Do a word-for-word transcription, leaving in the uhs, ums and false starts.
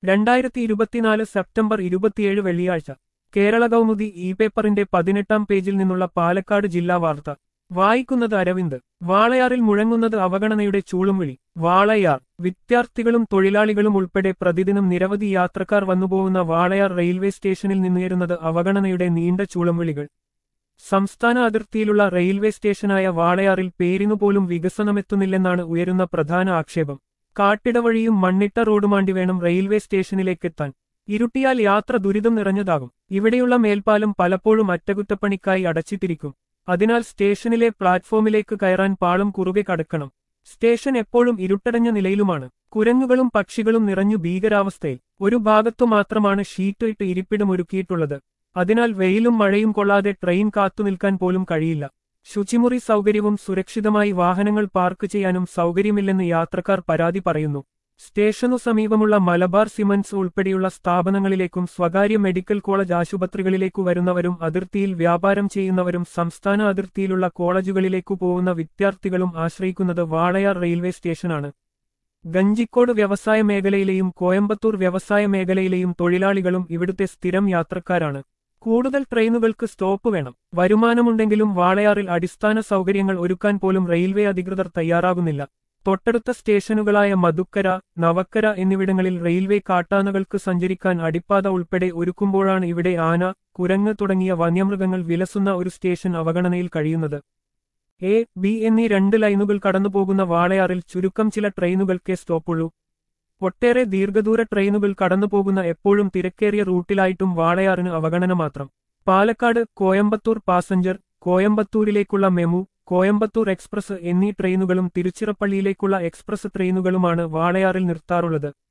രണ്ടായിരത്തി ഇരുപത്തിനാല് സെപ്റ്റംബർ ഇരുപത്തിയേഴ് വെള്ളിയാഴ്ച കേരള കൗമുദി ഇ പേപ്പറിന്റെ പതിനെട്ടാം പേജിൽ നിന്നുള്ള പാലക്കാട് ജില്ലാ വാർത്ത വായിക്കുന്നത് അരവിന്ദ്. വാളയാറിൽ മുഴങ്ങുന്നത് അവഗണനയുടെ ചൂളുംവിളി. വാളയാർ വിദ്യാർത്ഥികളും തൊഴിലാളികളും ഉൾപ്പെടെ പ്രതിദിനം നിരവധി യാത്രക്കാർ വന്നുപോകുന്ന വാളയാർ റെയിൽവേ സ്റ്റേഷനിൽ നിന്നുയരുന്നത് അവഗണനയുടെ നീണ്ട ചൂളംവിളികൾ. സംസ്ഥാന അതിർത്തിയിലുള്ള റെയിൽവേ സ്റ്റേഷനായ വാളയാറിൽ പേരിനുപോലും വികസനമെത്തുന്നില്ലെന്നാണ് ഉയരുന്ന പ്രധാന ആക്ഷേപം. കാട്ടിട വഴിയും മണ്ണിട്ട റോഡുമാണ്ടി വേണം റെയിൽവേ സ്റ്റേഷനിലേക്കെത്താൻ. ഇരുട്ടിയാൽ യാത്ര ദുരിതം നിറഞ്ഞതാകും. ഇവിടെയുള്ള മേൽപ്പാലം പലപ്പോഴും അറ്റകുറ്റപ്പണിക്കായി അടച്ചിട്ടിരിക്കും. അതിനാൽ സ്റ്റേഷനിലെ പ്ലാറ്റ്ഫോമിലേക്ക് കയറാൻ പാളം കുറുകെ കടക്കണം. സ്റ്റേഷൻ എപ്പോഴും ഇരുട്ടടഞ്ഞ നിലയിലുമാണ്. കുരങ്ങുകളും പക്ഷികളും നിറഞ്ഞു ഭീകരാവസ്ഥയിൽ. ഒരു ഭാഗത്തു മാത്രമാണ് ഷീറ്റ് ഇട്ട് ഇരിപ്പിടമൊരുക്കിയിട്ടുള്ളത്. അതിനാൽ വെയിലും മഴയും കൊള്ളാതെ ട്രെയിൻ കാത്തുനിൽക്കാൻ പോലും കഴിയില്ല. ശുചിമുറി സൗകര്യവും സുരക്ഷിതമായി വാഹനങ്ങൾ പാർക്ക് ചെയ്യാനും സൗകര്യമില്ലെന്ന് യാത്രക്കാർ പരാതി പറയുന്നു. സ്റ്റേഷനു സമീപമുള്ള മലബാർ സിമന്റ്സ് ഉൾപ്പെടെയുള്ള സ്ഥാപനങ്ങളിലേക്കും സ്വകാര്യ മെഡിക്കൽ കോളേജ് ആശുപത്രികളിലേക്കു വരുന്നവരും അതിർത്തിയിൽ വ്യാപാരം ചെയ്യുന്നവരും സംസ്ഥാന അതിർത്തിയിലുള്ള കോളേജുകളിലേക്കു പോകുന്ന വിദ്യാർത്ഥികളും ആശ്രയിക്കുന്നത് വാളയാർ റെയിൽവേ സ്റ്റേഷനാണ്. ഗഞ്ചിക്കോട് വ്യവസായ മേഖലയിലെയും കോയമ്പത്തൂർ വ്യവസായ മേഖലയിലെയും തൊഴിലാളികളും ഇവിടുത്തെ സ്ഥിരം യാത്രക്കാരാണ്. കൂടുതൽ ട്രെയിനുകൾക്ക് സ്റ്റോപ്പ് വേണം. വരുമാനമുണ്ടെങ്കിലും വാളയാറിൽ അടിസ്ഥാന സൗകര്യങ്ങൾ ഒരുക്കാൻ പോലും റെയിൽവേ അധികൃതർ തയ്യാറാകുന്നില്ല. തൊട്ടടുത്ത സ്റ്റേഷനുകളായ മധുക്കര, നവക്കര എന്നിവിടങ്ങളിൽ റെയിൽവേ കാട്ടാനകൾക്ക് സഞ്ചരിക്കാൻ അടിപ്പാത ഉൾപ്പെടെ ഒരുക്കുമ്പോഴാണ് ഇവിടെ ആന, കുരങ്ങ് തുടങ്ങിയ വന്യമൃഗങ്ങൾ വിലസുന്ന ഒരു സ്റ്റേഷൻ അവഗണനയിൽ കഴിയുന്നത്. എ, ബി എന്നീ രണ്ട് ലൈനുകൾ കടന്നുപോകുന്ന വാളയാറിൽ ചുരുക്കം ചില ട്രെയിനുകൾക്കേ സ്റ്റോപ്പുള്ളൂ. ഒട്ടേറെ ദീർഘദൂര ട്രെയിനുകൾ കടന്നുപോകുന്ന എപ്പോഴും തിരക്കേറിയ റൂട്ടിലായിട്ടും വാളയാറിന് അവഗണന മാത്രം. പാലക്കാട് കോയമ്പത്തൂർ പാസഞ്ചർ, കോയമ്പത്തൂരിലേക്കുള്ള മെമു, കോയമ്പത്തൂർ എക്സ്പ്രസ് എന്നീ ട്രെയിനുകളും തിരുച്ചിറപ്പള്ളിയിലേക്കുള്ള എക്സ്പ്രസ് ട്രെയിനുകളുമാണ് വാളയാറിൽ നിർത്താറുള്ളത്.